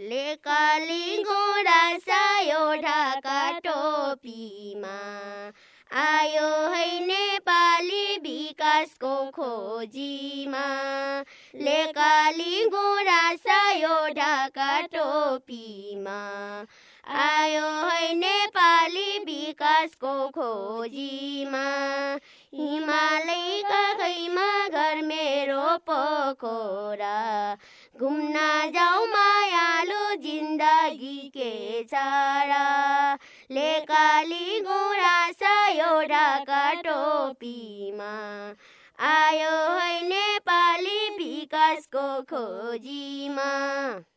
लेकाली गुराँस एउटा टोपीमा आयो है नेपाली विकासको खोजीमा लेकाली गुराँस एउटा टोपीमा आयो है नेपाली विकासको खोजीमा हिमालयका खैमा घर मेरो पोखरा घुम्न जाऊ मायालु जिन्दगी के चारा लेकाली गुराँस एउटा टोपीमा आयो है नेपाली विकासको खोजीमा।